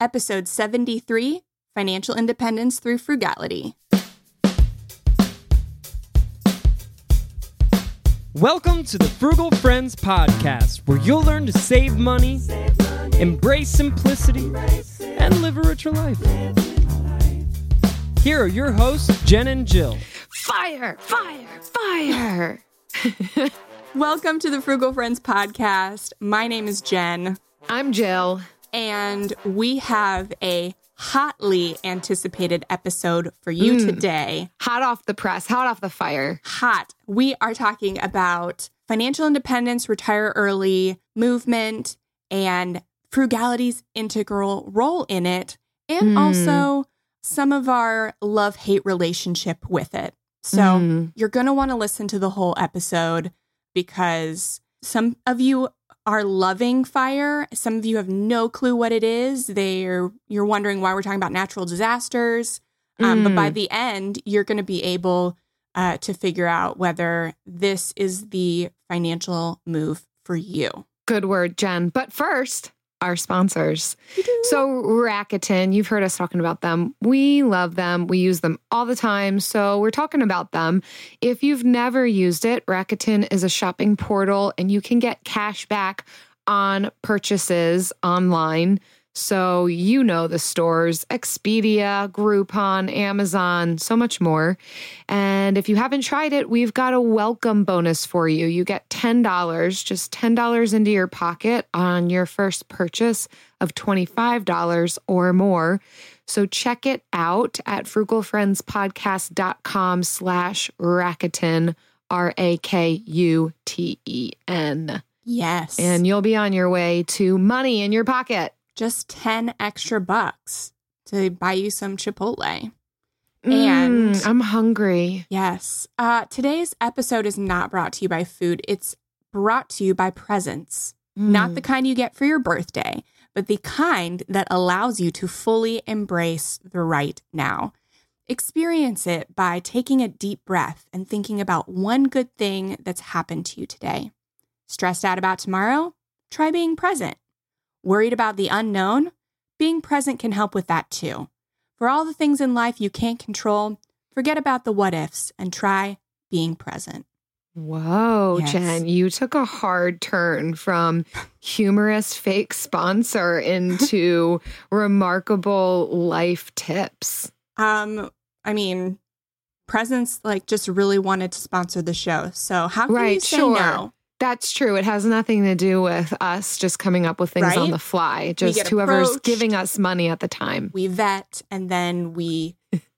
Episode 73, Financial Independence Through Frugality. Welcome to the Frugal Friends Podcast, where you'll learn to save money, embrace simplicity, and live a richer life. Here are your hosts, Jen and Jill. Fire, fire, fire. Welcome to the Frugal Friends Podcast. My name is Jen. I'm Jill. And we have a hotly anticipated episode for you today. Hot off the press, hot off the fire. Hot. We are talking about financial independence, retire early, movement, and frugality's integral role in it, and also some of our love-hate relationship with it. So you're going to want to listen to the whole episode because some of you are loving FIRE. Some of you have no clue what it is. You're wondering why we're talking about natural disasters. But by the end, you're going to be able to figure out whether this is the financial move for you. Good word, Jen. But first, our sponsors. So Rakuten, you've heard us talking about them. We love them. We use them all the time. So we're talking about them. If you've never used it, Rakuten is a shopping portal and you can get cash back on purchases online. So you know the stores, Expedia, Groupon, Amazon, so much more. And if you haven't tried it, we've got a welcome bonus for you. You get $10, just $10 into your pocket on your first purchase of $25 or more. So check it out at frugalfriendspodcast.com/Rakuten, RAKUTEN. Yes. And you'll be on your way to money in your pocket. Just 10 extra bucks to buy you some Chipotle. And I'm hungry. yes, today's episode is not brought to you by food. It's brought to you by presents. Not the kind you get for your birthday, but the kind that allows you to fully embrace the right now. Experience it by taking a deep breath and thinking about one good thing that's happened to you today. Stressed out about tomorrow? Try being present. Worried about the unknown? Being present can help with that too. For all the things in life you can't control, forget about the what ifs and try being present. Whoa, Yes. Jen, you took a hard turn from humorous fake sponsor into remarkable life tips. I mean, Presence just really wanted to sponsor the show. So how can you say no? That's true. It has nothing to do with us just coming up with things on the fly. Just whoever's approached, giving us money at the time. We vet and then we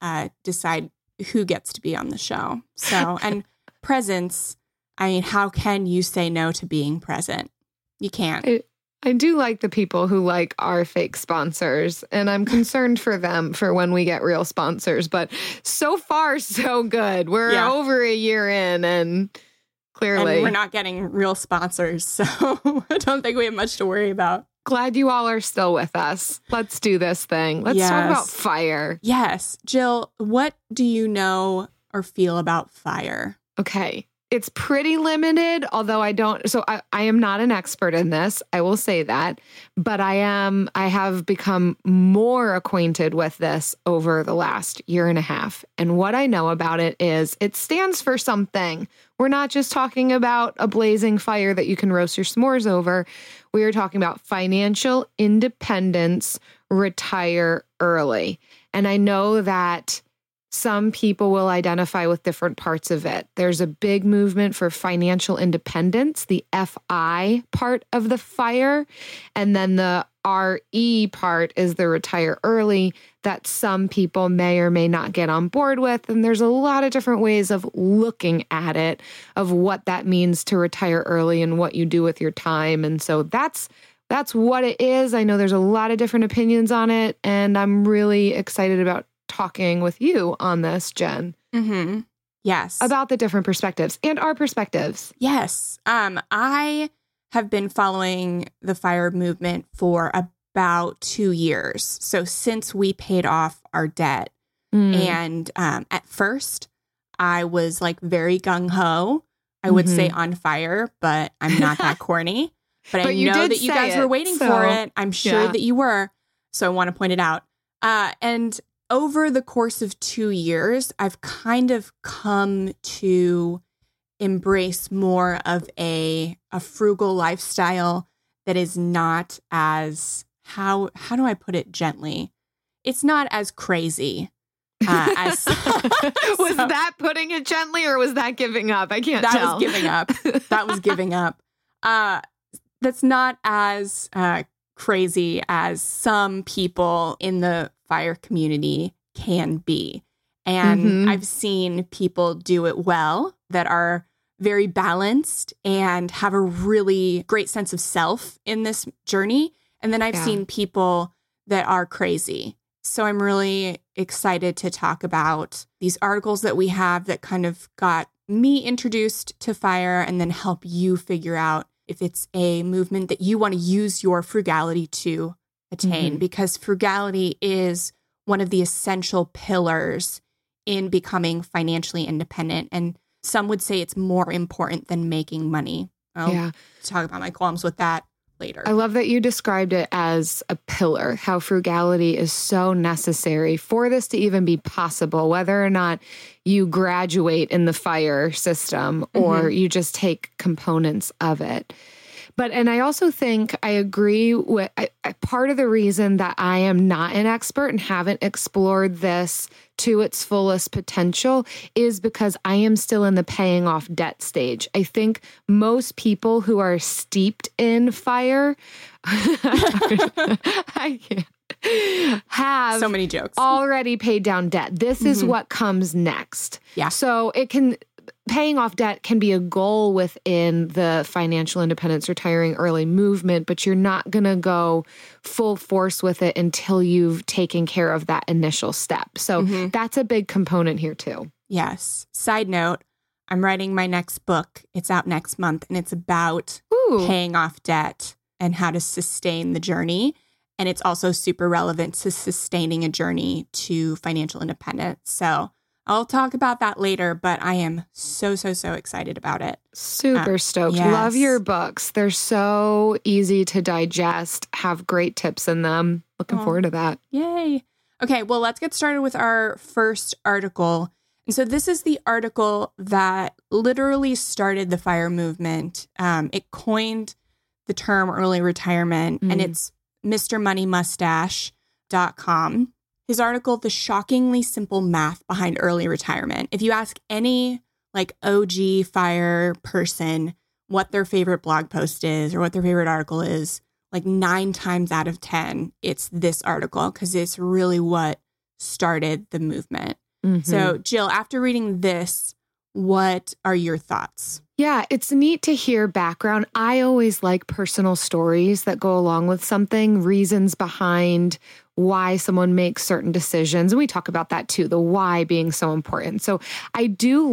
decide who gets to be on the show. So, and Presence, I mean, how can you say no to being present? You can't. I do like the people who like our fake sponsors, and I'm concerned for them for when we get real sponsors. But so far, so good. We're over a year in, and clearly and we're not getting real sponsors, so I don't think we have much to worry about. Glad you all are still with us. Let's do this thing. Let's talk about FIRE. Yes. Jill, what do you know or feel about FIRE? Okay. It's pretty limited, although I am not an expert in this. I will say that, but I have become more acquainted with this over the last year and a half. And what I know about it is it stands for something. We're not just talking about a blazing fire that you can roast your s'mores over. We are talking about financial independence, retire early. And I know that some people will identify with different parts of it. There's a big movement for financial independence, the FI part of the FIRE, and then the RE part is the retire early that some people may or may not get on board with. And there's a lot of different ways of looking at it, of what that means to retire early and what you do with your time. And so that's what it is. I know there's a lot of different opinions on it, and I'm really excited about talking with you on this, Jen. Mm-hmm. Yes. About the different perspectives and our perspectives. Yes. I have been following the FIRE movement for about 2 years. So since we paid off our debt. And at first, I was very gung-ho. I would say on fire, but I'm not that corny. But I know that you guys were waiting for it. I'm sure that you were. So I want to point it out. And over the course of 2 years, I've kind of come to embrace more of a frugal lifestyle that is not as, how do I put it gently? It's not as crazy. Was that putting it gently or was that giving up? I can't tell. That was giving up. That was giving up. That's not as crazy as some people in the FIRE community can be. And I've seen people do it well that are very balanced and have a really great sense of self in this journey. And then I've seen people that are crazy. So I'm really excited to talk about these articles that we have that kind of got me introduced to FIRE and then help you figure out if it's a movement that you want to use your frugality to attain, because frugality is one of the essential pillars in becoming financially independent. And some would say it's more important than making money. I'll talk about my qualms with that later. I love that you described it as a pillar, how frugality is so necessary for this to even be possible, whether or not you graduate in the FIRE system or you just take components of it. And I also think I agree with part of the reason that I am not an expert and haven't explored this to its fullest potential is because I am still in the paying off debt stage. I think most people who are steeped in FIRE I can't, have so many jokes already paid down debt. This is what comes next. Yeah. So paying off debt can be a goal within the financial independence retiring early movement, but you're not going to go full force with it until you've taken care of that initial step. So that's a big component here too. Yes. Side note, I'm writing my next book. It's out next month, and it's about paying off debt and how to sustain the journey. And it's also super relevant to sustaining a journey to financial independence. So I'll talk about that later, but I am so excited about it. Super stoked. Yes. Love your books. They're so easy to digest, have great tips in them. Looking forward to that. Yay. Okay, well, let's get started with our first article. And so this is the article that literally started the FIRE movement. It coined the term early retirement, and it's MrMoneyMustache.com. His article, The Shockingly Simple Math Behind Early Retirement. If you ask any OG FIRE person what their favorite blog post is or what their favorite article is, 9 times out of 10, it's this article because it's really what started the movement. So Jill, after reading this, what are your thoughts? Yeah, it's neat to hear background. I always like personal stories that go along with something, reasons behind why someone makes certain decisions. And we talk about that too, the why being so important. So I do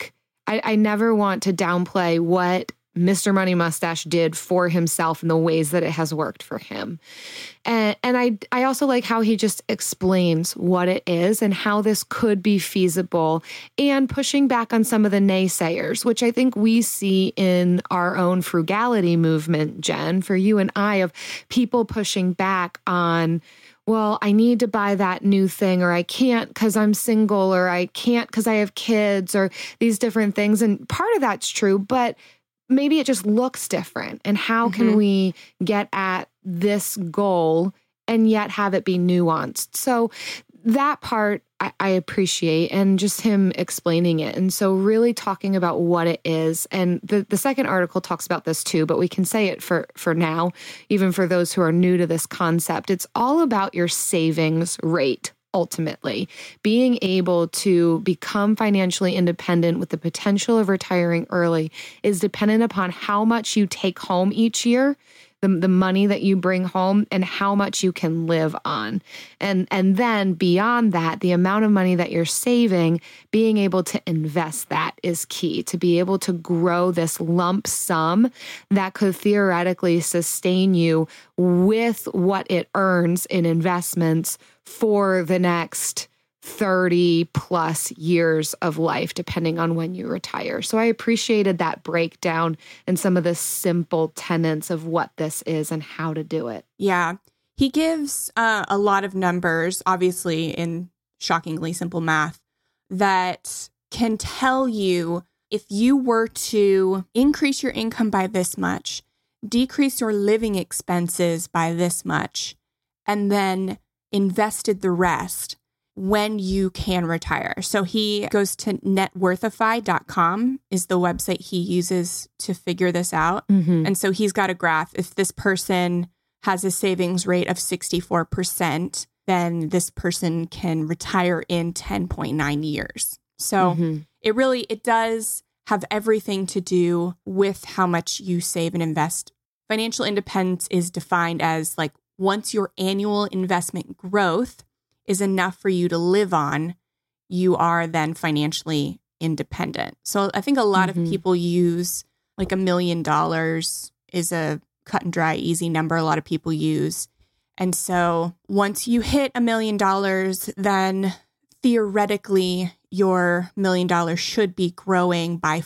I never want to downplay what Mr. Money Mustache did for himself and the ways that it has worked for him. And I also like how he just explains what it is and how this could be feasible and pushing back on some of the naysayers, which I think we see in our own frugality movement, Jen, for you and I, of people pushing back on, well, I need to buy that new thing, or I can't because I'm single, or I can't because I have kids, or these different things. And part of that's true, but maybe it just looks different. And how can we get at this goal and yet have it be nuanced? So that part I appreciate, and just him explaining it. And so really talking about what it is. And the second article talks about this too, but we can say it for now, even for those who are new to this concept. It's all about your savings rate. Ultimately, being able to become financially independent with the potential of retiring early is dependent upon how much you take home each year, the money that you bring home, and how much you can live on. And then beyond that, the amount of money that you're saving, being able to invest that is key, to be able to grow this lump sum that could theoretically sustain you with what it earns in investments for the next 30 plus years of life, depending on when you retire. So I appreciated that breakdown and some of the simple tenets of what this is and how to do it. Yeah. he gives a lot of numbers, obviously in shockingly simple math, that can tell you if you were to increase your income by this much, decrease your living expenses by this much, and then invested the rest, when you can retire. So he goes to networthify.com is the website he uses to figure this out. Mm-hmm. And so he's got a graph. If this person has a savings rate of 64%, then this person can retire in 10.9 years. So it does have everything to do with how much you save and invest. Financial independence is defined as like once your annual investment growth is enough for you to live on, you are then financially independent. So I think a lot of people use like $1 million is a cut and dry, easy number a lot of people use. And so once you hit $1 million, then theoretically your $1 million should be growing by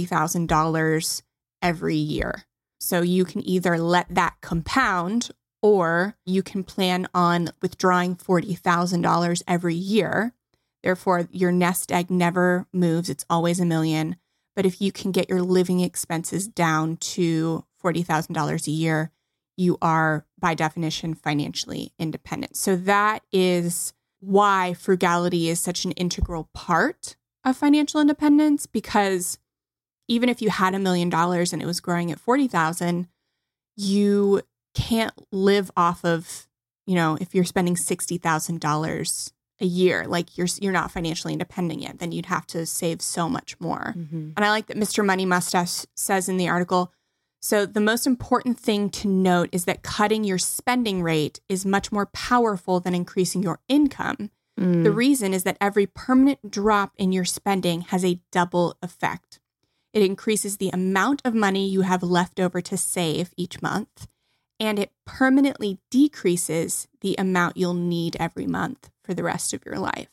$40,000 every year. So you can either let that compound, or you can plan on withdrawing $40,000 every year. Therefore, your nest egg never moves. It's always $1 million. But if you can get your living expenses down to $40,000 a year, you are, by definition, financially independent. So that is why frugality is such an integral part of financial independence, because even if you had $1 million and it was growing at $40,000, you can't live off of, if you're spending $60,000 a year, like you're not financially independent yet, then you'd have to save so much more. And I like that Mr. Money Mustache says in the article, so the most important thing to note is that cutting your spending rate is much more powerful than increasing your income. The reason is that every permanent drop in your spending has a double effect. It increases the amount of money you have left over to save each month, and it permanently decreases the amount you'll need every month for the rest of your life.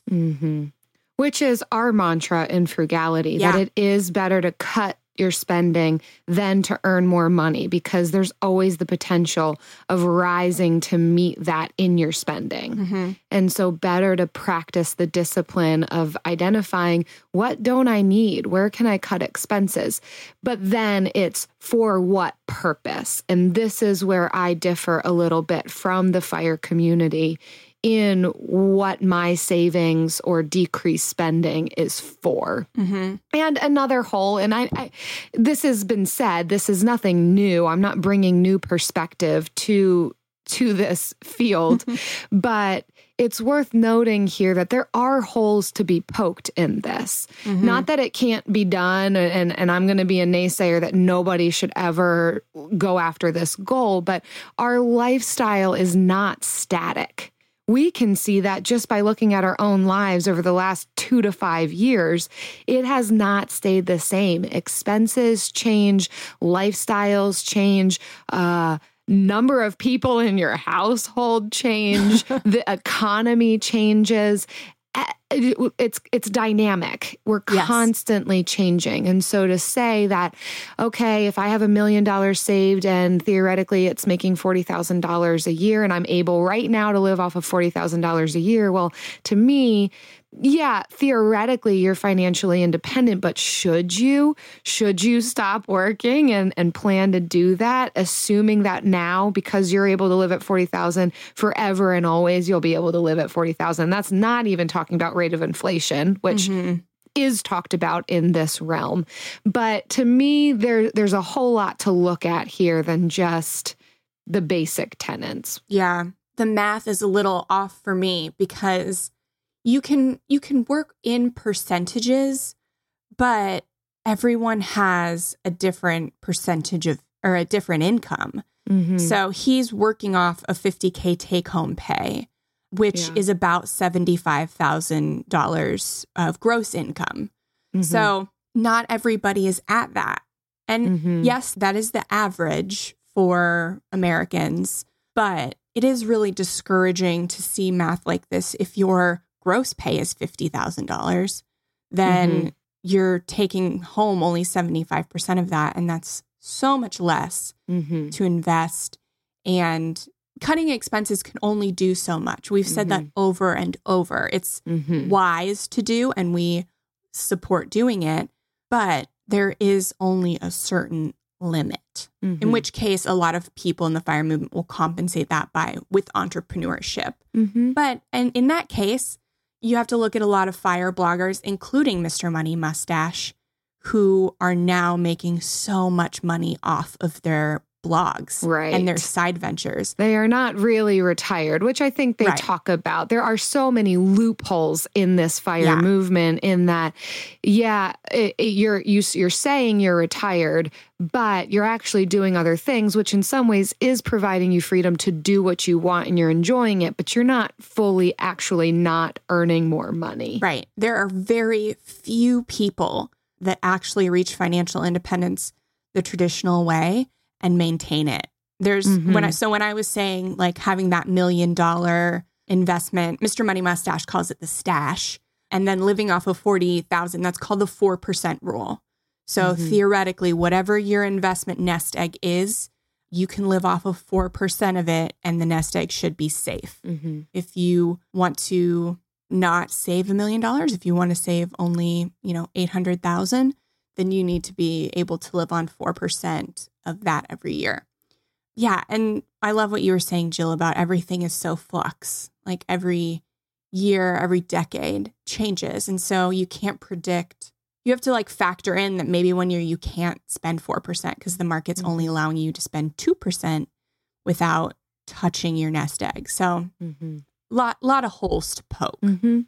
Which is our mantra in frugality, that it is better to cut your spending than to earn more money, because there's always the potential of rising to meet that in your spending. And so better to practice the discipline of identifying, what don't I need? Where can I cut expenses? But then it's for what purpose? And this is where I differ a little bit from the FIRE community in what my savings or decreased spending is for. And another hole, and I this has been said, this is nothing new. I'm not bringing new perspective to this field, but it's worth noting here that there are holes to be poked in this. Not that it can't be done, and I'm going to be a naysayer that nobody should ever go after this goal, but our lifestyle is not static. We can see that just by looking at our own lives over the last 2 to 5 years. It has not stayed the same. Expenses change, lifestyles change, number of people in your household change, the economy changes. It's dynamic. We're constantly changing. And so to say that, okay, if I have $1 million saved and theoretically it's making $40,000 a year and I'm able right now to live off of $40,000 a year, well, to me, yeah, theoretically you're financially independent, but should you stop working and plan to do that, assuming that now, because you're able to live at 40,000 forever and always, you'll be able to live at 40,000. That's not even talking about rate of inflation, which is talked about in this realm. But to me, there's a whole lot to look at here than just the basic tenets. Yeah. The math is a little off for me, because you can work in percentages, but everyone has a different percentage of, or a different income. So he's working off a $50K take-home pay, which is about $75,000 of gross income. So not everybody is at that. And yes, that is the average for Americans, but it is really discouraging to see math like this. If your gross pay is $50,000, then you're taking home only 75% of that. And that's so much less to invest and cutting expenses can only do so much. We've said that over and over. It's wise to do, and we support doing it, but there is only a certain limit, in which case a lot of people in the FIRE movement will compensate that with entrepreneurship. But and in that case, you have to look at a lot of FIRE bloggers, including Mr. Money Mustache, who are now making so much money off of their blogs and their side ventures. They are not really retired, which I think they talk about. There are so many loopholes in this FIRE movement in that, you're saying you're retired, but you're actually doing other things, which in some ways is providing you freedom to do what you want and you're enjoying it, but you're not fully actually not earning more money. Right. There are very few people that actually reach financial independence the traditional way and maintain it. There's when I was saying like having that $1 million investment, Mr. Money Mustache calls it the stash, and then living off of 40,000, that's called the 4% rule. So theoretically, whatever your investment nest egg is, you can live off of 4% of it and the nest egg should be safe. If you want to not save $1 million, if you want to save only, 800,000, then you need to be able to live on 4% of that every year. Yeah. And I love what you were saying, Jill, about everything is so flux. Like every year, every decade changes. And so you can't predict. You have to like factor in that maybe one year you can't spend 4% because the market's only allowing you to spend 2% without touching your nest egg. So lot of holes to poke.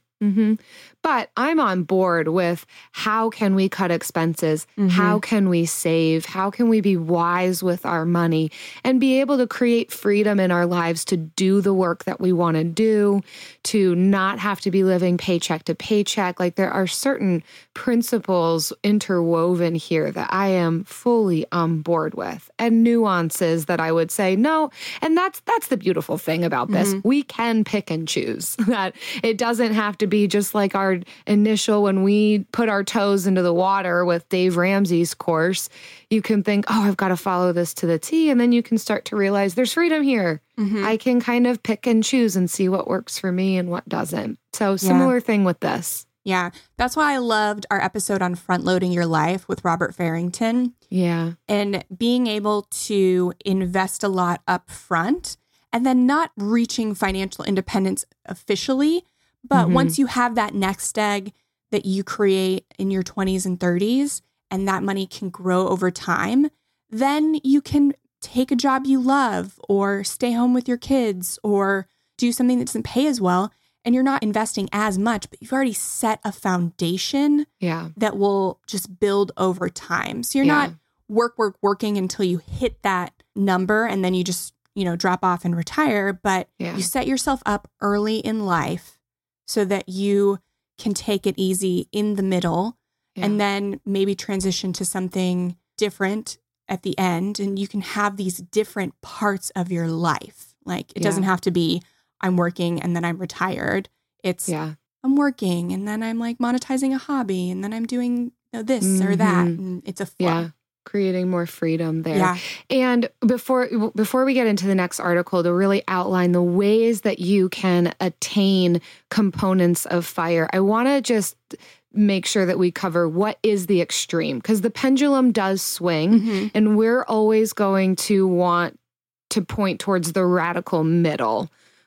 But I'm on board with how can we cut expenses? How can we save? How can we be wise with our money and be able to create freedom in our lives to do the work that we want to do, to not have to be living paycheck to paycheck? Like there are certain principles interwoven here that I am fully on board with, and nuances that I would say no. And that's the beautiful thing about this. We can pick and choose. That it doesn't have to be just like our initial, when we put our toes into the water with Dave Ramsey's course, you can think, oh, I've got to follow this to the T. And then you can start to realize there's freedom here. I can kind of pick and choose and see what works for me and what doesn't. So similar thing with this. Yeah. That's why I loved our episode on front loading your life with Robert Farrington. Yeah. And being able to invest a lot up front and then not reaching financial independence officially. But once you have that next egg that you create in your 20s and 30s, and that money can grow over time, then you can take a job you love or stay home with your kids or do something that doesn't pay as well. And you're not investing as much, but you've already set a foundation that will just build over time. So you're not working until you hit that number and then you just, drop off and retire. But you set yourself up early in life so that you can take it easy in the middle and then maybe transition to something different at the end. And you can have these different parts of your life. Like it doesn't have to be I'm working and then I'm retired. It's I'm working and then I'm like monetizing a hobby and then I'm doing this or that. And it's a flow. Yeah. Creating more freedom there. Yeah. And before we get into the next article, to really outline the ways that you can attain components of FIRE, I want to just make sure that we cover what is the extreme, because the pendulum does swing and we're always going to want to point towards the radical middle,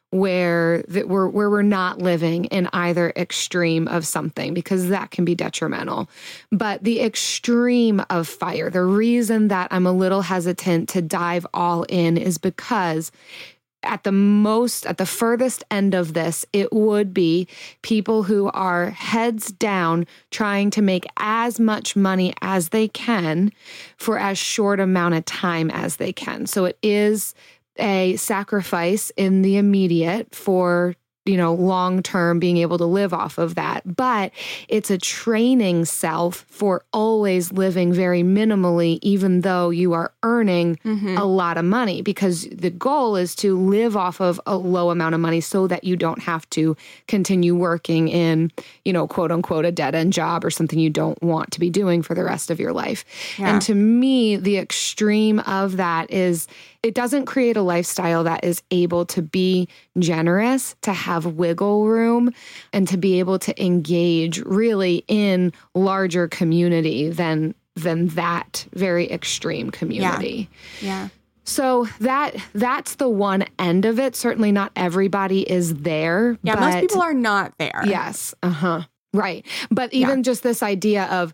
where we're not living in either extreme of something, because that can be detrimental. But the extreme of FIRE, the reason that I'm a little hesitant to dive all in is because at the furthest end of this, it would be people who are heads down trying to make as much money as they can for as short amount of time as they can. So it is a sacrifice in the immediate for, long-term being able to live off of that. But it's a training self for always living very minimally, even though you are earning a lot of money, because the goal is to live off of a low amount of money so that you don't have to continue working in, quote unquote, a dead end job or something you don't want to be doing for the rest of your life. Yeah. And to me, the extreme of that is it doesn't create a lifestyle that is able to be generous, to have wiggle room, and to be able to engage really in larger community than that very extreme community. Yeah. So that's the one end of it. Certainly not everybody is there. Yeah, most people are not there. Yes. Right. But even just this idea of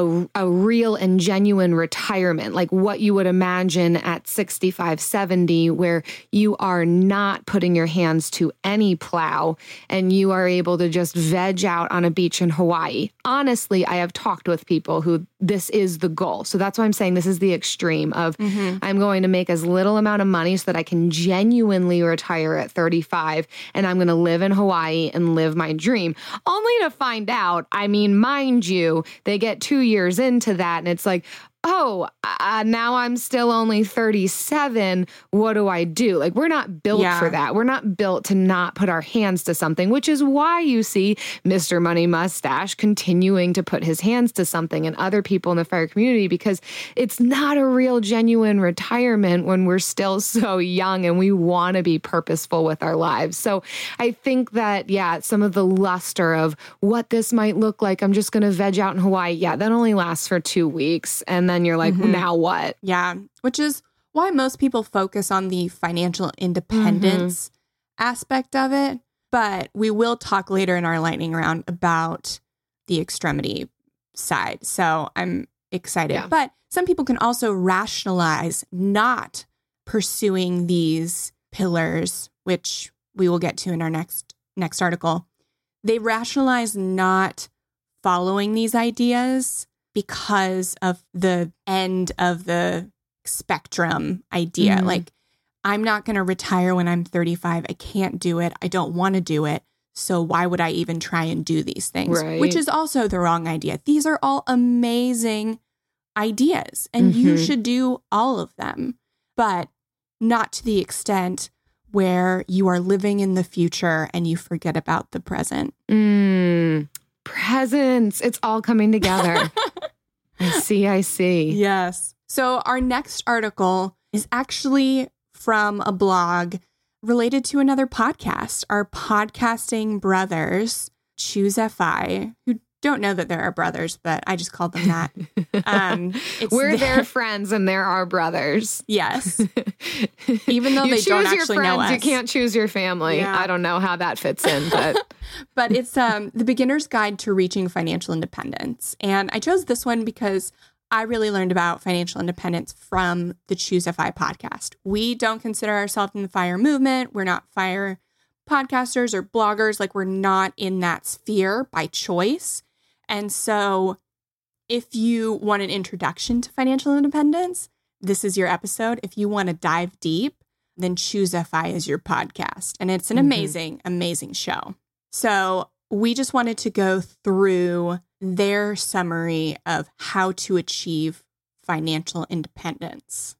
a real and genuine retirement, like what you would imagine at 65, 70, where you are not putting your hands to any plow and you are able to just veg out on a beach in Hawaii. Honestly, I have talked with people who this is the goal. So that's why I'm saying this is the extreme of I'm going to make as little amount of money so that I can genuinely retire at 35 and I'm going to live in Hawaii and live my dream, only to find out, I mean, mind you, they get 2 years into that and it's like, oh, now I'm still only 37. What do I do? Like, we're not built for that. We're not built to not put our hands to something, which is why you see Mr. Money Mustache continuing to put his hands to something and other people in the FIRE community, because it's not a real genuine retirement when we're still so young and we want to be purposeful with our lives. So I think that, some of the luster of what this might look like, I'm just going to veg out in Hawaii. Yeah, that only lasts for 2 weeks. And then you're like, now what? Yeah, which is why most people focus on the financial independence aspect of it. But we will talk later in our lightning round about the extremity side. So I'm excited. Yeah. But some people can also rationalize not pursuing these pillars, which we will get to in our next article. They rationalize not following these ideas because of the end of the spectrum idea. Like, I'm not going to retire when I'm 35. I can't do it. I don't want to do it. So why would I even try and do these things? Right. Which is also the wrong idea. These are all amazing ideas and you should do all of them, but not to the extent where you are living in the future and you forget about the present. Presents. It's all coming together. I see. Yes. So our next article is actually from a blog related to another podcast. Our podcasting brothers, Choose FI, who don't know that there are brothers, but I just called them that. We're their friends and they're our brothers. Yes. Even though they don't actually know us. You can't choose your family. Yeah. I don't know how that fits in, but... But it's The Beginner's Guide to Reaching Financial Independence. And I chose this one because I really learned about financial independence from the Choose FI podcast. We don't consider ourselves in the FIRE movement. We're not FIRE podcasters or bloggers. Like, we're not in that sphere by choice. And so if you want an introduction to financial independence, this is your episode. If you want to dive deep, then Choose FI is your podcast. And it's an amazing, amazing show. So we just wanted to go through their summary of how to achieve financial independence.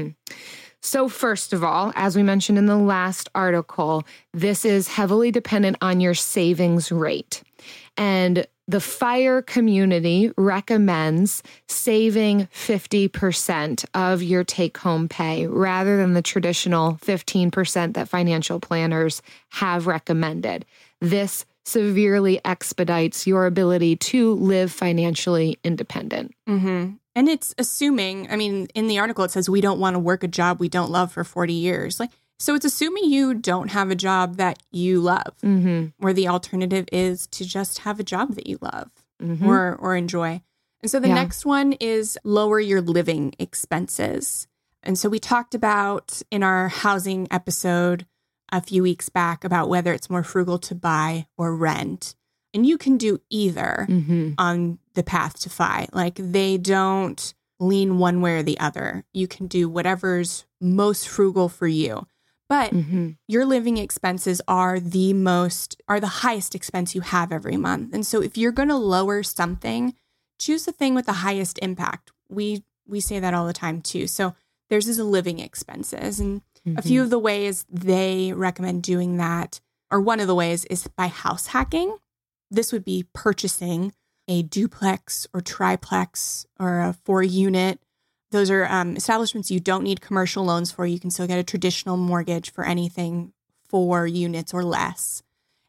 So first of all, as we mentioned in the last article, this is heavily dependent on your savings rate. And the FIRE community recommends saving 50% of your take-home pay rather than the traditional 15% that financial planners have recommended. This severely expedites your ability to live financially independent. And it's assuming, I mean, in the article, it says we don't want to work a job we don't love for 40 years. So it's assuming you don't have a job that you love, where the alternative is to just have a job that you love or enjoy. And so the next one is lower your living expenses. And so we talked about in our housing episode a few weeks back about whether it's more frugal to buy or rent. And you can do either on the path to FI. Like, they don't lean one way or the other. You can do whatever's most frugal for you. But your living expenses are the highest expense you have every month. And so if you're going to lower something, choose the thing with the highest impact. We say that all the time too. So theirs is living expenses. And a few of the ways they recommend doing that, or one of the ways, is by house hacking. This would be purchasing a duplex or triplex or a 4-unit those are establishments you don't need commercial loans for. You can still get a traditional mortgage for anything 4 units or less.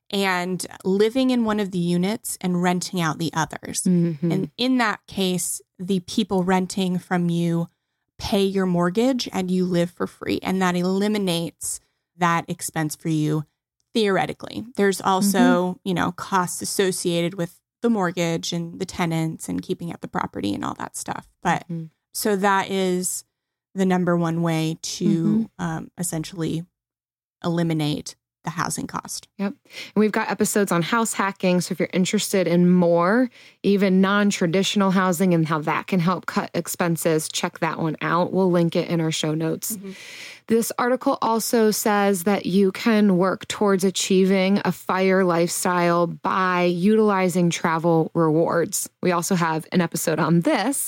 And living in one of the units and renting out the others. And in that case, the people renting from you pay your mortgage and you live for free. And that eliminates that expense for you, theoretically. There's also, costs associated with the mortgage and the tenants and keeping up the property and all that stuff. But so that is the number one way to essentially eliminate the housing cost. Yep. And we've got episodes on house hacking. So if you're interested in more, even non-traditional housing and how that can help cut expenses, check that one out. We'll link it in our show notes. This article also says that you can work towards achieving a FIRE lifestyle by utilizing travel rewards. We also have an episode on this,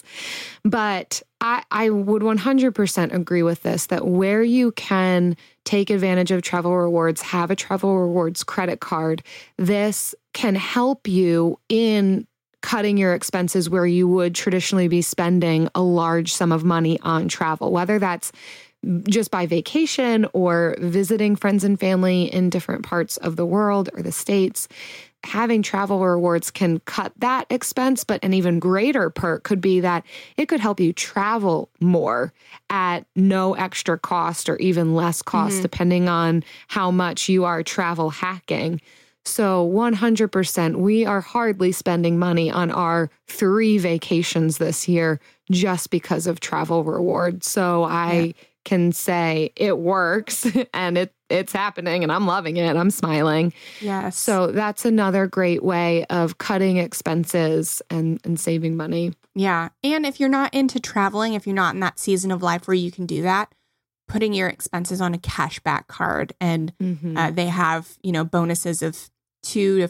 but I would 100% agree with this, that where you can take advantage of travel rewards, have a travel rewards credit card, this can help you in cutting your expenses where you would traditionally be spending a large sum of money on travel, whether that's just by vacation or visiting friends and family in different parts of the world or the States. Having travel rewards can cut that expense, but an even greater perk could be that it could help you travel more at no extra cost or even less cost, depending on how much you are travel hacking. So 100%, we are hardly spending money on our 3 vacations this year just because of travel rewards. So I can say it works and it's happening and I'm loving it. I'm smiling. Yes. So that's another great way of cutting expenses and saving money. Yeah. And if you're not into traveling, if you're not in that season of life where you can do that, putting your expenses on a cashback card and they have, bonuses of $200 to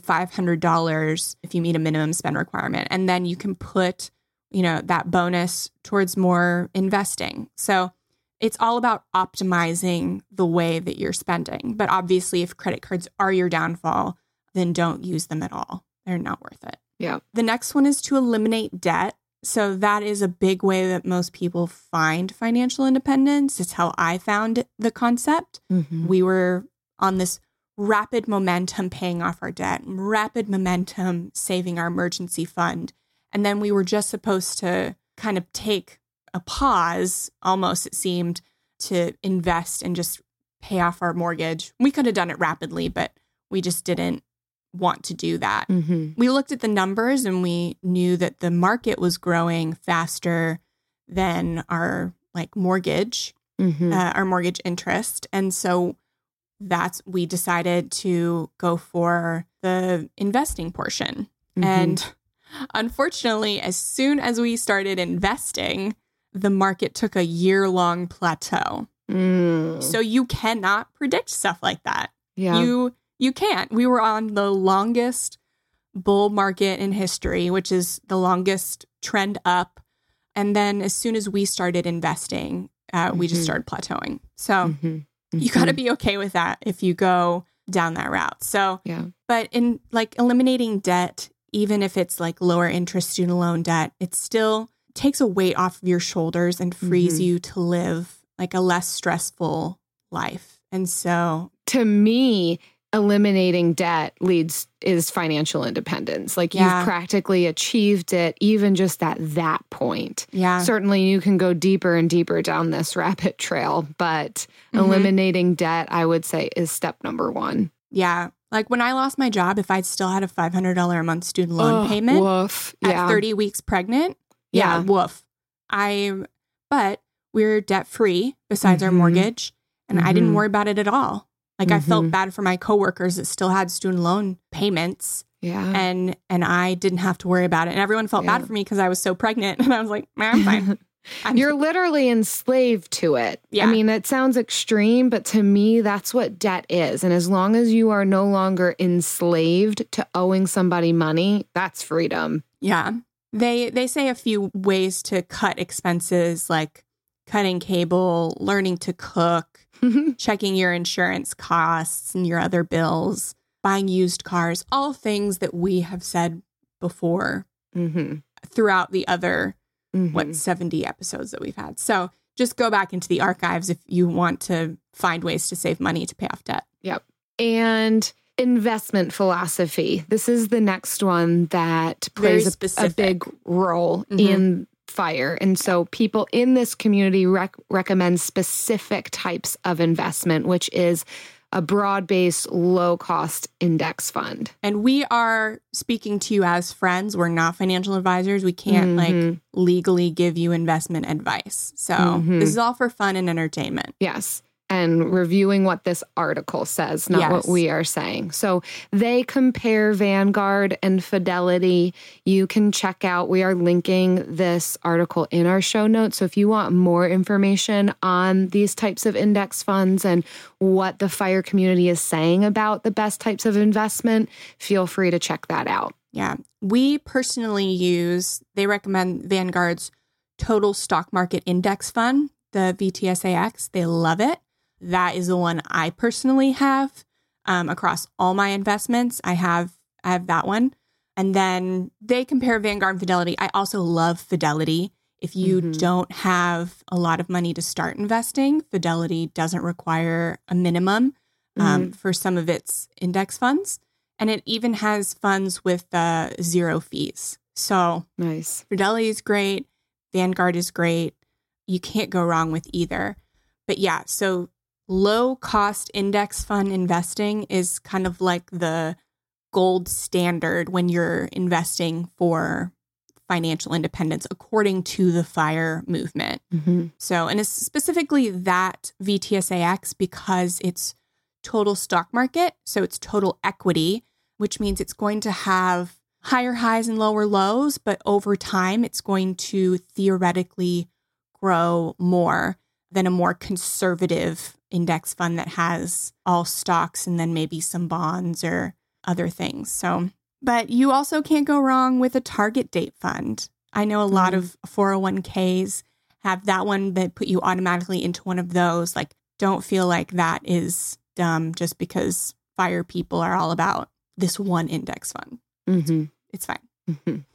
$500 if you meet a minimum spend requirement. And then you can put, that bonus towards more investing. So it's all about optimizing the way that you're spending. But obviously, if credit cards are your downfall, then don't use them at all. They're not worth it. Yeah. The next one is to eliminate debt. So that is a big way that most people find financial independence. It's how I found the concept. We were on this rapid momentum paying off our debt, rapid momentum saving our emergency fund. And then we were just supposed to kind of take a pause, almost it seemed, to invest and just pay off our mortgage. We could have done it rapidly, but we just didn't want to do that. We looked at the numbers and we knew that the market was growing faster than our mortgage, our mortgage interest. And so we decided to go for the investing portion. And unfortunately, as soon as we started investing, the market took a year-long plateau. So you cannot predict stuff like that. Yeah. You can't. We were on the longest bull market in history, which is the longest trend up. And then as soon as we started investing, we just started plateauing. So you got to be okay with that if you go down that route. So, but in eliminating debt, even if it's lower interest student loan debt, it still takes a weight off of your shoulders and frees you to live a less stressful life. And so to me, eliminating debt is financial independence. You've practically achieved it, even just at that point. Yeah. Certainly you can go deeper and deeper down this rabbit trail, but eliminating debt, I would say, is step number 1. Yeah. When I lost my job, if I'd still had a $500 a month student loan payment at 30 weeks pregnant, woof. But we're debt free besides our mortgage. And I didn't worry about it at all. I felt bad for my coworkers that still had student loan payments. Yeah. And I didn't have to worry about it. And everyone felt bad for me because I was so pregnant. And I was like, I'm fine. You're literally enslaved to it. Yeah. I mean, that sounds extreme, but to me, that's what debt is. And as long as you are no longer enslaved to owing somebody money, that's freedom. Yeah. They say a few ways to cut expenses, like cutting cable, learning to cook, checking your insurance costs and your other bills, buying used cars, all things that we have said before throughout the other 70 episodes that we've had. So just go back into the archives if you want to find ways to save money to pay off debt. Yep. And investment philosophy. This is the next one that plays a big role in FIRE. And so people in this community recommend specific types of investment, which is a broad-based, low-cost index fund. And we are speaking to you as friends. We're not financial advisors. We can't like legally give you investment advice. So this is all for fun and entertainment. Yes. And reviewing what this article says, not what we are saying. So they compare Vanguard and Fidelity. You can check out, we are linking this article in our show notes. So if you want more information on these types of index funds and what the FIRE community is saying about the best types of investment, feel free to check that out. Yeah. We personally they recommend Vanguard's Total Stock Market Index Fund, the VTSAX. They love it. That is the one I personally have across all my investments. I have that one. And then they compare Vanguard and Fidelity. I also love Fidelity. If you don't have a lot of money to start investing, Fidelity doesn't require a minimum for some of its index funds. And it even has funds with 0 fees. So nice. Fidelity is great. Vanguard is great. You can't go wrong with either. But yeah, so low cost index fund investing is kind of like the gold standard when you're investing for financial independence, according to the FIRE movement. So, and it's specifically that VTSAX because it's total stock market. So it's total equity, which means it's going to have higher highs and lower lows, but over time, it's going to theoretically grow more than a more conservative index fund that has all stocks and then maybe some bonds or other things. So, but you also can't go wrong with a target date fund. I know a lot of 401ks have that one that put you automatically into one of those. Like, don't feel like that is dumb just because FIRE people are all about this one index fund. It's fine.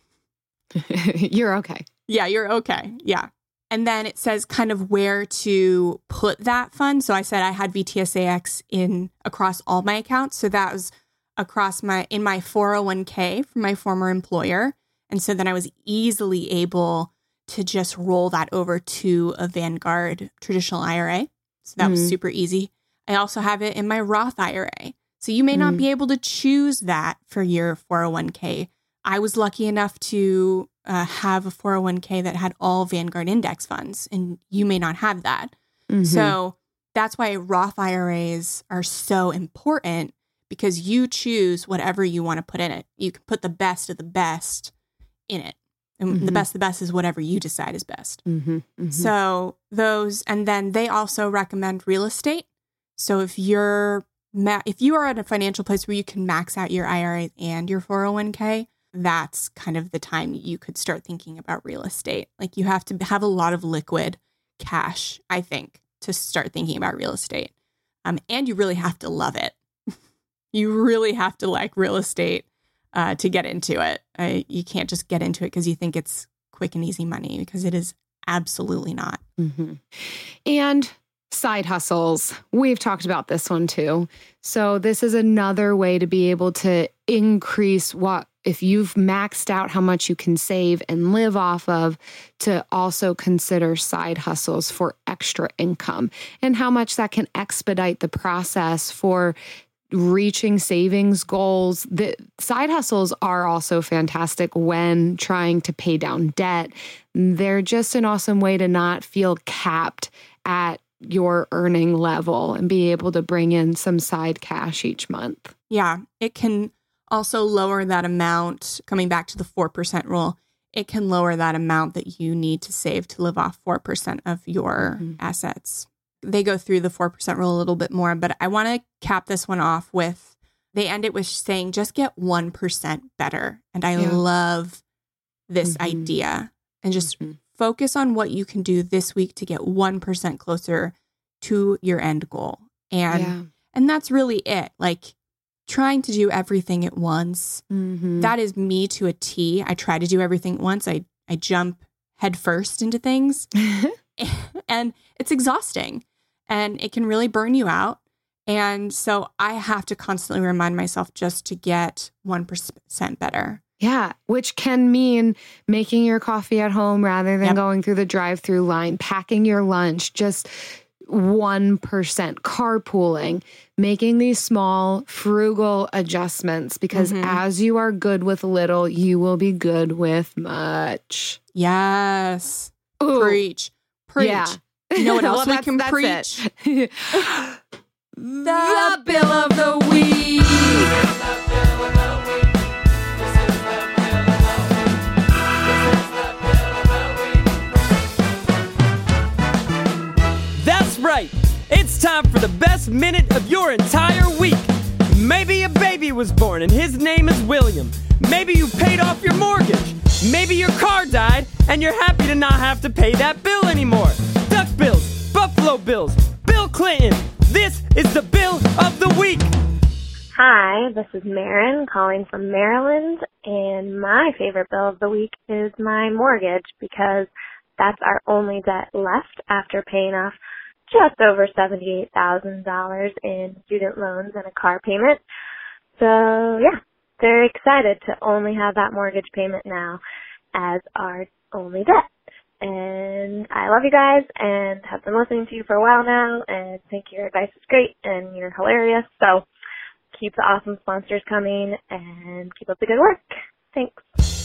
You're okay. Yeah, you're okay. Yeah. And then it says kind of where to put that fund. So I said I had VTSAX across all my accounts. So that was across in my 401k from my former employer. And so then I was easily able to just roll that over to a Vanguard traditional IRA. So that was super easy. I also have it in my Roth IRA. So you may not be able to choose that for your 401k. I was lucky enough to have a 401k that had all Vanguard index funds, and you may not have that. So that's why Roth IRAs are so important, because you choose whatever you want to put in it. You can put the best of the best in it. And the best of the best is whatever you decide is best. So those, and then they also recommend real estate. So if you are at a financial place where you can max out your IRA and your 401k, that's kind of the time you could start thinking about real estate. Like, you have to have a lot of liquid cash, I think, to start thinking about real estate. And you really have to love it. You really have to like real estate to get into it. You can't just get into it because you think it's quick and easy money, because it is absolutely not. And side hustles. We've talked about this one too. So this is another way to be able to increase if you've maxed out how much you can save and live off of, to also consider side hustles for extra income, and how much that can expedite the process for reaching savings goals. The side hustles are also fantastic when trying to pay down debt. They're just an awesome way to not feel capped at your earning level and be able to bring in some side cash each month. Yeah, it can also lower that amount. Coming back to the 4% rule, it can lower that amount that you need to save to live off 4% of your assets. They go through the 4% rule a little bit more, but I want to cap this one off with, they end it with saying, just get 1% better. And I love this idea. And just focus on what you can do this week to get 1% closer to your end goal. And that's really it. Like, trying to do everything at once. That is me to a T. I try to do everything at once. I jump headfirst into things. And it's exhausting and it can really burn you out. And so I have to constantly remind myself just to get 1% better. Yeah, which can mean making your coffee at home rather than going through the drive-through line, packing your lunch, just 1%, carpooling, making these small, frugal adjustments, because as you are good with little, you will be good with much. Yes. Ooh. Preach. Yeah. You know what else we can preach? The bill of the week. That's right. It's time for the best minute of your entire week. Maybe a baby was born and his name is William. Maybe you paid off your mortgage. Maybe your car died and you're happy to not have to pay that bill anymore. Duck Bills, Buffalo Bills, Bill Clinton. This is the bill of the week. Hi, this is Marin calling from Maryland, and my favorite bill of the week is my mortgage, because that's our only debt left after paying off just over $78,000 in student loans and a car payment. So yeah, very excited to only have that mortgage payment now as our only debt. And I love you guys and have been listening to you for a while now and think your advice is great and you're hilarious. So keep the awesome sponsors coming and keep up the good work. Thanks.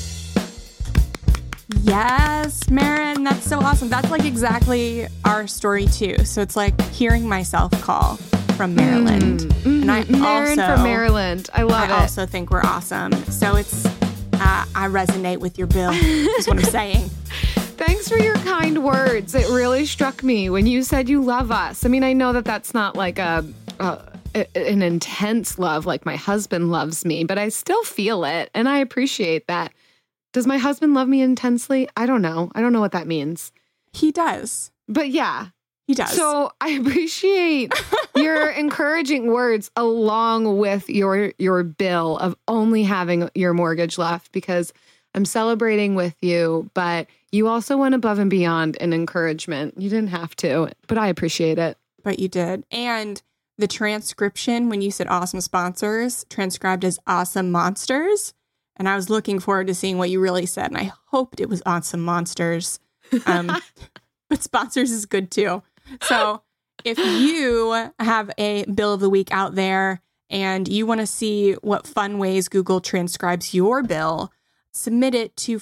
Yes, Marin, that's so awesome. That's like exactly our story too. So it's like hearing myself call from Maryland. And I Marin also, from Maryland. I love it. I also think we're awesome. So it's, I resonate with your bill, is what I'm saying. Thanks for your kind words. It really struck me when you said you love us. I mean, I know that that's not like an intense love like my husband loves me, but I still feel it and I appreciate that. Does my husband love me intensely? I don't know. I don't know what that means. He does. But yeah. He does. So I appreciate your encouraging words along with your bill of only having your mortgage left, because I'm celebrating with you, but you also went above and beyond in encouragement. You didn't have to, but I appreciate it. But you did. And the transcription, when you said awesome sponsors, transcribed as awesome monsters. And I was looking forward to seeing what you really said. And I hoped it was awesome monsters. But sponsors is good too. So if you have a bill of the week out there and you want to see what fun ways Google transcribes your bill, submit it to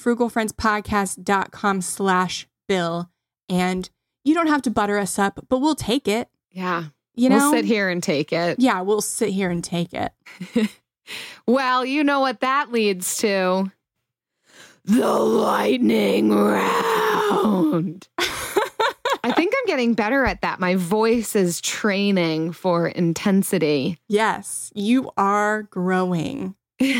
frugalfriendspodcast.com/bill. And you don't have to butter us up, but we'll take it. Yeah. You know? We'll sit here and take it. Yeah, we'll sit here and take it. Well, you know what that leads to? The lightning round. I think I'm getting better at that. My voice is training for intensity. Yes, you are growing.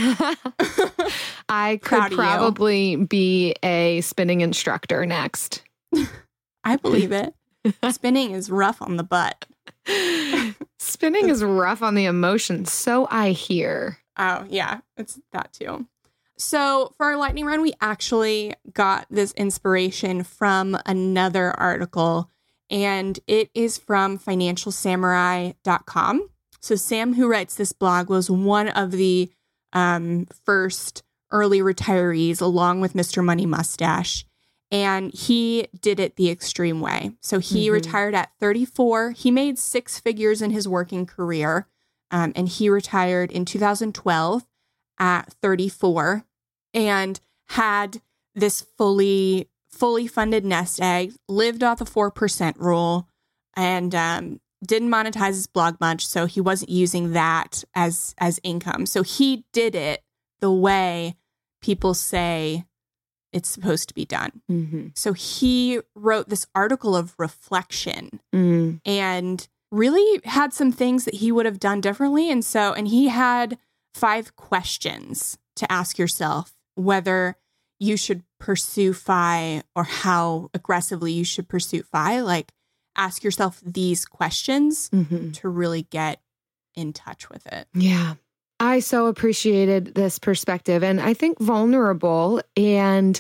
I could probably be a spinning instructor next. I believe it. Spinning is rough on the butt. Spinning is rough on the emotions, so I hear. Oh, yeah, it's that too. So for our lightning round, we actually got this inspiration from another article, and it is from financialsamurai.com. So Sam, who writes this blog, was one of the first early retirees along with Mr. Money Mustache. And he did it the extreme way. So he retired at 34. He made 6 figures in his working career. And he retired in 2012 at 34 and had this fully funded nest egg, lived off the 4% rule, and didn't monetize his blog much. So he wasn't using that as income. So he did it the way people say it's supposed to be done. Mm-hmm. So he wrote this article of reflection and really had some things that he would have done differently. And he had 5 questions to ask yourself whether you should pursue FI or how aggressively you should pursue FI. Like, ask yourself these questions to really get in touch with it. Yeah. I so appreciated this perspective, and I think vulnerable and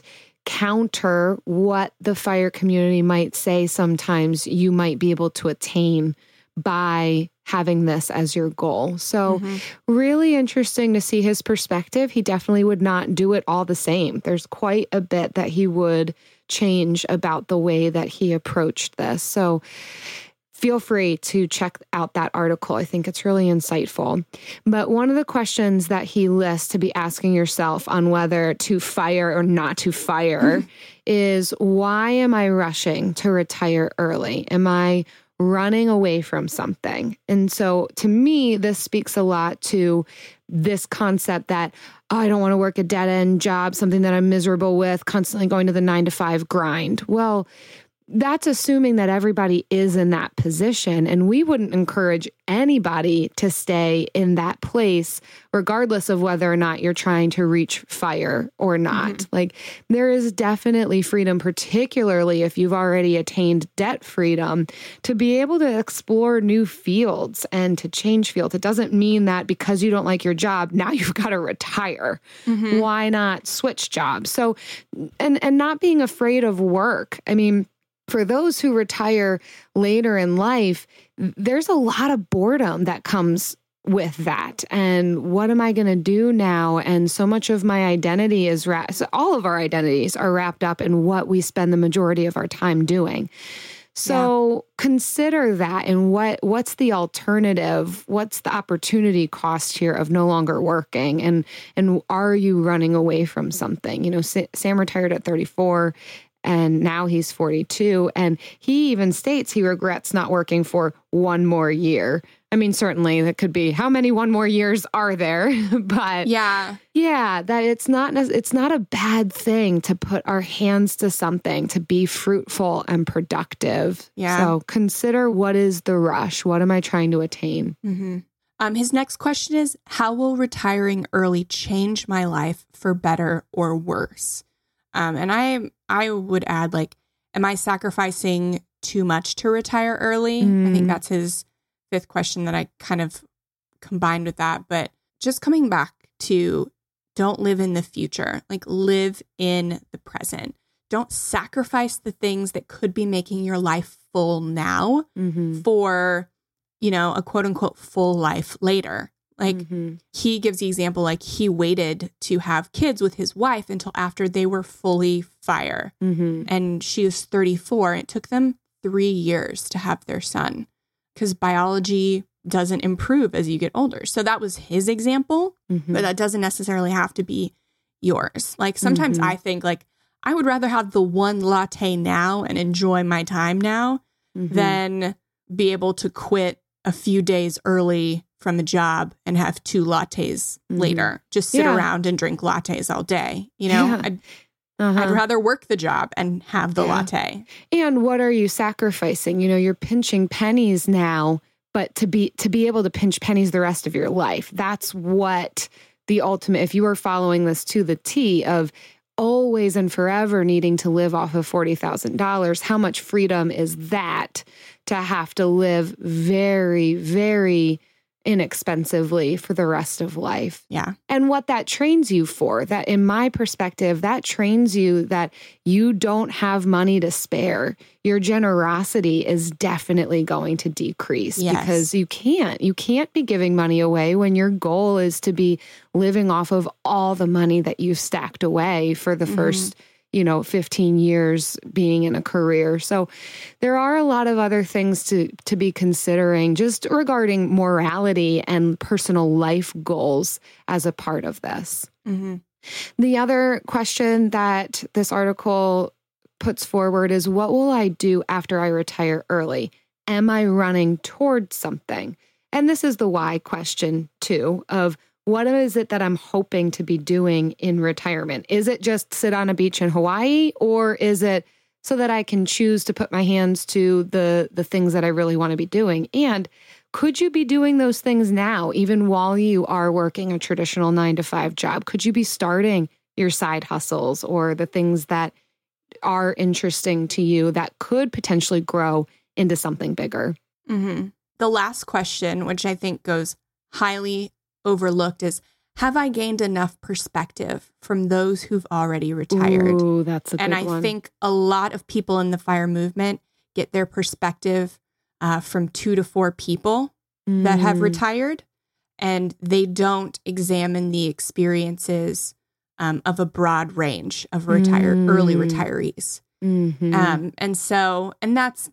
counter what the FIRE community might say sometimes you might be able to attain by having this as your goal. So really interesting to see his perspective. He definitely would not do it all the same. There's quite a bit that he would change about the way that he approached this. So feel free to check out that article. I think it's really insightful. But one of the questions that he lists to be asking yourself on whether to fire or not to fire is, why am I rushing to retire early? Am I running away from something? And so to me, this speaks a lot to this concept that, oh, I don't want to work a dead end job, something that I'm miserable with, constantly going to the 9-to-5 grind. Well, that's assuming that everybody is in that position. And we wouldn't encourage anybody to stay in that place, regardless of whether or not you're trying to reach FIRE or not. Like, there is definitely freedom, particularly if you've already attained debt freedom, to be able to explore new fields and to change fields. It doesn't mean that because you don't like your job, now you've got to retire. Why not switch jobs? So, and not being afraid of work. I mean, for those who retire later in life, there's a lot of boredom that comes with that. And what am I going to do now? And so much of my identity is all of our identities are wrapped up in what we spend the majority of our time doing. So consider that, and what's the alternative? What's the opportunity cost here of no longer working? And are you running away from something? You know, Sam retired at 34. And now he's 42. And he even states he regrets not working for one more year. I mean, certainly that could be how many one more years are there? But yeah, that it's not a bad thing to put our hands to something, to be fruitful and productive. Yeah. So consider, what is the rush? What am I trying to attain? His next question is, how will retiring early change my life for better or worse? And I would add, like, am I sacrificing too much to retire early? I think that's his fifth question that I kind of combined with that. But just coming back to, don't live in the future, like, live in the present. Don't sacrifice the things that could be making your life full now for, you know, a quote unquote full life later. Like, he gives the example, like, he waited to have kids with his wife until after they were fully FIRE. And she was 34. It took them 3 years to have their son because biology doesn't improve as you get older. So that was his example, but that doesn't necessarily have to be yours. Like, sometimes I think, like, I would rather have the one latte now and enjoy my time now than be able to quit a few days early from a job and have 2 lattes later. Just sit around and drink lattes all day. You know, I'd rather work the job and have the latte. And what are you sacrificing? You know, you're pinching pennies now, but to be able to pinch pennies the rest of your life, that's what the ultimate, if you are following this to the T of always and forever needing to live off of $40,000, how much freedom is that to have to live very, very inexpensively for the rest of life? Yeah. And what that trains you for, that in my perspective, that trains you that you don't have money to spare. Your generosity is definitely going to decrease because you can't be giving money away when your goal is to be living off of all the money that you've stacked away for the first 15 years being in a career. So there are a lot of other things to be considering just regarding morality and personal life goals as a part of this. The other question that this article puts forward is, what will I do after I retire early? Am I running towards something? And this is the why question too, of what is it that I'm hoping to be doing in retirement? Is it just sit on a beach in Hawaii, or is it so that I can choose to put my hands to the things that I really want to be doing? And could you be doing those things now, even while you are working a traditional 9-to-5 job? Could you be starting your side hustles or the things that are interesting to you that could potentially grow into something bigger? The last question, which I think goes highly overlooked, is have I gained enough perspective from those who've already retired? Ooh, that's a good one. one. And I think a lot of people in the FIRE movement get their perspective from 2 to 4 people that have retired, and they don't examine the experiences of a broad range of early retirees. And that's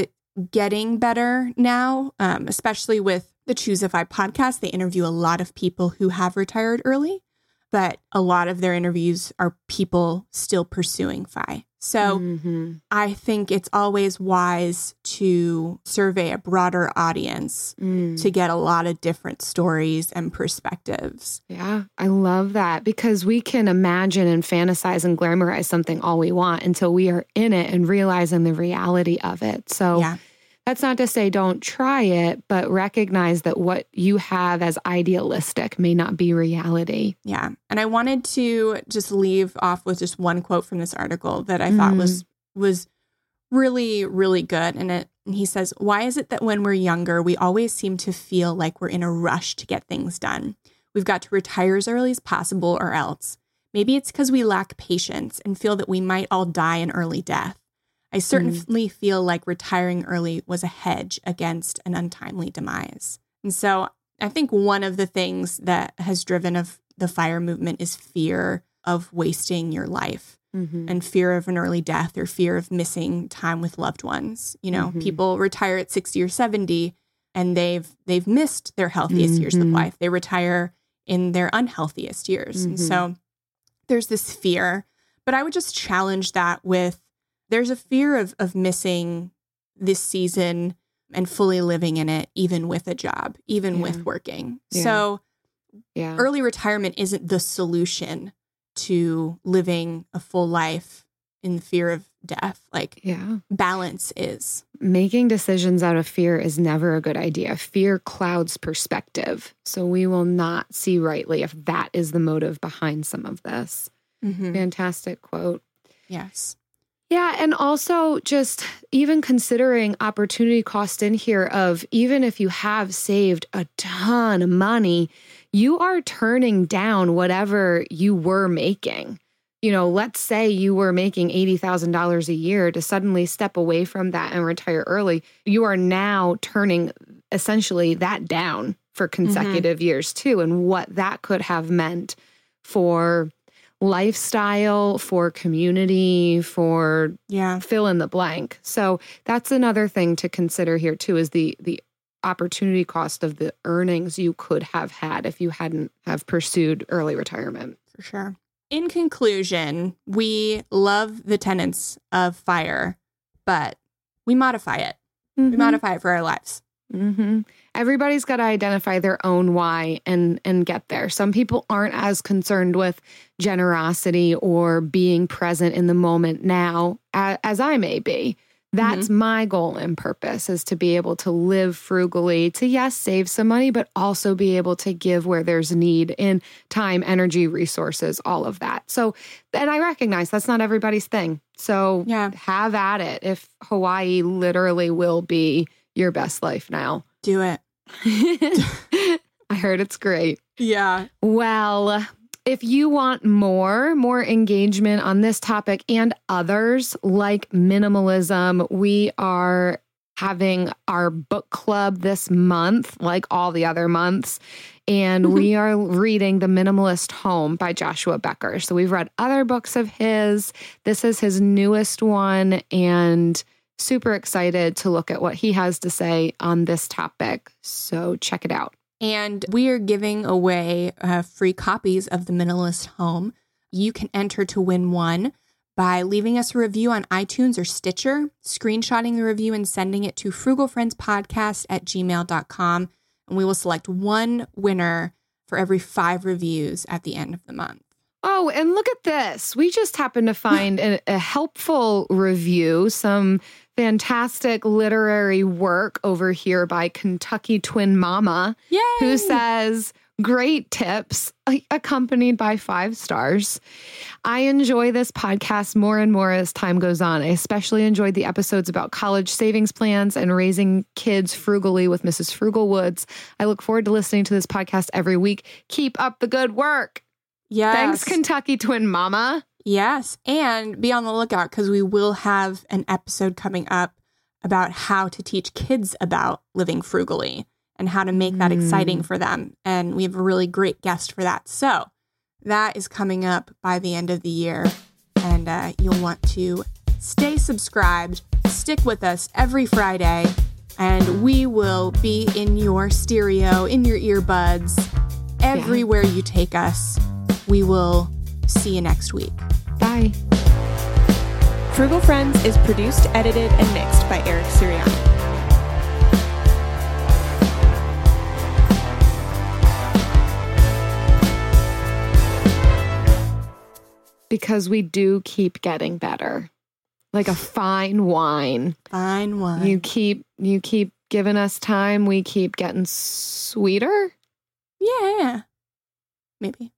getting better now, especially with the Choosify podcast. They interview a lot of people who have retired early, but a lot of their interviews are people still pursuing FI. So I think it's always wise to survey a broader audience to get a lot of different stories and perspectives. Yeah, I love that, because we can imagine and fantasize and glamorize something all we want until we are in it and realizing the reality of it. So that's not to say don't try it, but recognize that what you have as idealistic may not be reality. Yeah. And I wanted to just leave off with just one quote from this article that I thought was really, really good. And he says, "Why is it that when we're younger, we always seem to feel like we're in a rush to get things done? We've got to retire as early as possible or else. Maybe it's because we lack patience and feel that we might all die an early death. I certainly feel like retiring early was a hedge against an untimely demise." And so I think one of the things that has driven of the FIRE movement is fear of wasting your life and fear of an early death or fear of missing time with loved ones. You know, people retire at 60 or 70 and they've missed their healthiest years of life. They retire in their unhealthiest years. And so there's this fear, but I would just challenge that with, there's a fear of missing this season and fully living in it, even with a job, even with working. So early retirement isn't the solution to living a full life in fear of death. Like balance is. Making decisions out of fear is never a good idea. Fear clouds perspective. So we will not see rightly if that is the motive behind some of this. Fantastic quote. Yes. Yeah. And also just even considering opportunity cost in here of, even if you have saved a ton of money, you are turning down whatever you were making. You know, let's say you were making $80,000 a year, to suddenly step away from that and retire early. You are now turning essentially that down for consecutive years too. And what that could have meant for lifestyle, for community, for fill in the blank. So that's another thing to consider here too, is the opportunity cost of the earnings you could have had if you hadn't have pursued early retirement. For sure. In conclusion, we love the tenets of FIRE, but we modify it. We modify it for our lives. Everybody's got to identify their own why and get there. Some people aren't as concerned with generosity or being present in the moment now as I may be. That's my goal and purpose, is to be able to live frugally, to, yes, save some money, but also be able to give where there's need in time, energy, resources, all of that. So, and I recognize that's not everybody's thing. So have at it. If Hawaii literally will be your best life now, do it. I heard it's great. Yeah. Well, if you want more engagement on this topic and others like minimalism, we are having our book club this month, like all the other months. And we are reading The Minimalist Home by Joshua Becker. So we've read other books of his. This is his newest one, and super excited to look at what he has to say on this topic. So check it out. And we are giving away free copies of The Minimalist Home. You can enter to win one by leaving us a review on iTunes or Stitcher, screenshotting the review and sending it to frugalfriendspodcast@gmail.com. And we will select one winner for every 5 reviews at the end of the month. Oh, and look at this. We just happened to find a helpful review, some fantastic literary work over here by Kentucky Twin Mama, Yay! Who says, great tips accompanied by 5 stars. I enjoy this podcast more and more as time goes on. I especially enjoyed the episodes about college savings plans and raising kids frugally with Mrs. Frugalwoods. I look forward to listening to this podcast every week. Keep up the good work. Yes. Thanks, Kentucky Twin Mama. Yes. And be on the lookout because we will have an episode coming up about how to teach kids about living frugally and how to make that exciting for them. And we have a really great guest for that. So that is coming up by the end of the year. And you'll want to stay subscribed, stick with us every Friday, and we will be in your stereo, in your earbuds, everywhere you take us. We will see you next week. Bye. Frugal Friends is produced, edited, and mixed by Eric Sirianni. Because we do keep getting better. Like a fine wine. Fine wine. You keep giving us time, we keep getting sweeter? Yeah. Maybe.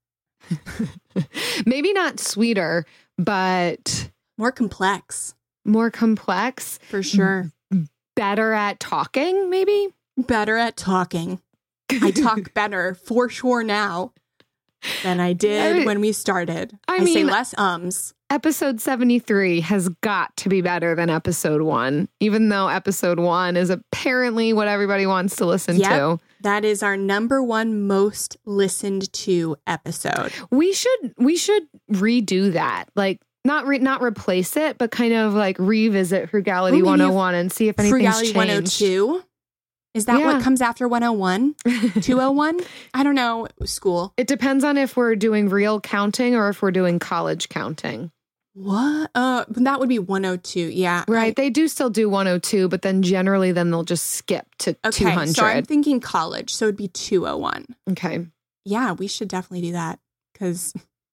Maybe not sweeter, but More complex. more complex. For sure. Better at talking, maybe? Better at talking. I talk better for sure now than I did when we started. I say mean, less ums. Episode 73 has got to be better than episode 1, even though episode 1 is apparently what everybody wants to listen to. That is our number 1 most listened to episode. We should redo that. Like not replace it, but kind of like revisit Frugality 101 and see if anything's Frugality changed. 102. Is that what comes after 101? 201? I don't know. School. It depends on if we're doing real counting or if we're doing college counting. What? That would be 102. Yeah. Right. They do still do 102, but then generally they'll just skip to 200. So I'm thinking college. So it'd be 201. Okay. Yeah, we should definitely do that because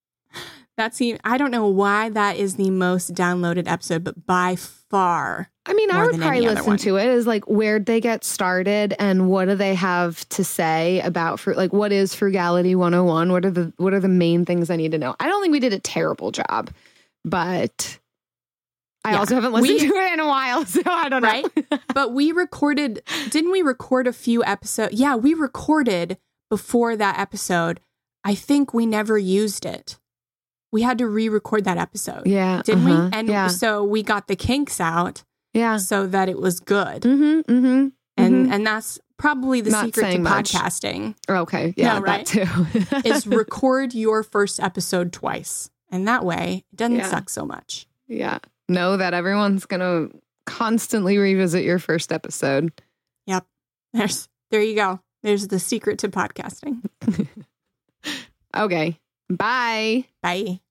I don't know why that is the most downloaded episode, but by far. I mean, I more would than probably any other listen one. to it as like, where'd they get started and what do they have to say about what is Frugality 101? What are the main things I need to know? I don't think we did a terrible job, but I also haven't listened to it in a while, so I don't know. Right? But didn't we record a few episodes? Yeah, we recorded before that episode. I think we never used it. We had to re-record that episode. Yeah. Didn't we? And so we got the kinks out. Yeah. So that it was good. Mm-hmm, mm-hmm, and that's probably the Not secret to saying much. podcasting. Okay. Yeah, No, right? that too. Is record your first episode twice. And that way it doesn't suck so much. Yeah. Know that everyone's going to constantly revisit your first episode. Yep. There you go. There's the secret to podcasting. Okay. Bye. Bye.